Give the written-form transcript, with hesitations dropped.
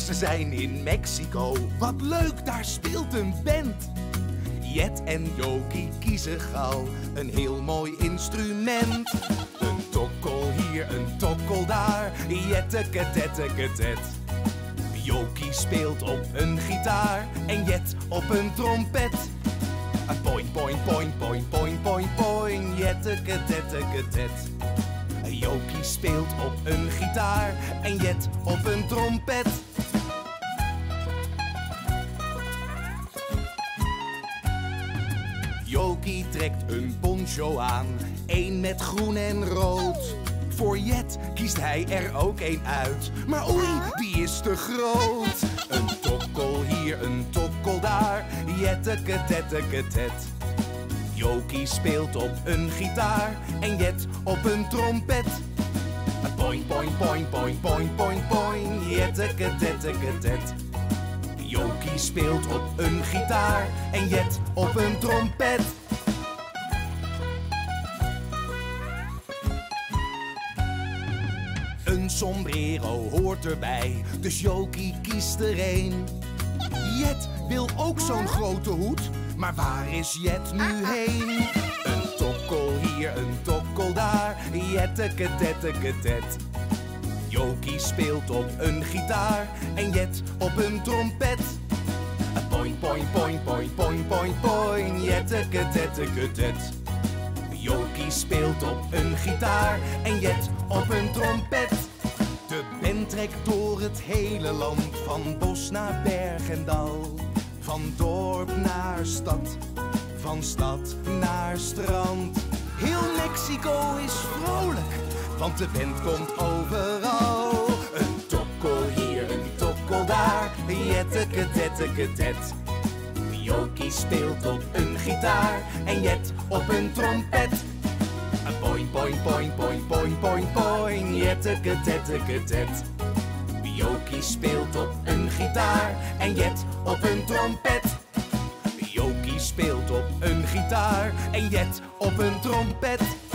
Ze zijn in Mexico, wat leuk, daar speelt een band. Jet en Jokie kiezen gauw een heel mooi instrument. Een tokkel hier, een tokkel daar, jetteketetteketet. Jokie speelt op een gitaar en Jet op een trompet. Poing, poing, poing, poing, poing, poing, poing, jetteketetteketet. Jokie speelt op een gitaar en Jet op een trompet. Jokie trekt een poncho aan, één met groen en rood. Voor Jet kiest hij er ook één uit, maar oei, die is te groot. Een tokkel hier, een tokkel daar, jetteketetteketet. Jokie speelt op een gitaar en Jet op een trompet. Poing, poing, poing, poing, poing, poing, poing, jetteketetteketet. Jokie speelt op een gitaar en Jet op een trompet. Een sombrero hoort erbij, dus Jokie kiest er een. Jet wil ook zo'n grote hoed, maar waar is Jet nu heen? Een tokkel hier, een tokkel daar, jetteketetteketet. Jokie speelt op een gitaar en Jet op een trompet. Poing, poing, poing, poing, poing, poing, poing, jetteketetteketet. Jokie speelt op een gitaar en Jet op een trompet. De band trekt door het hele land, van bos naar berg en dal. Van dorp naar stad, van stad naar strand. Heel Mexico is vrolijk, want de band komt overal. Een tokkel hier, een tokkel daar, jetteketetteketet. Jokie speelt op een gitaar en Jet op een trompet. Poing, poing, poing, poing, poing, poing, poing, jetteketetteketet. Jokie speelt op een gitaar en Jet op een trompet. Jokie speelt op een gitaar en Jet op een trompet.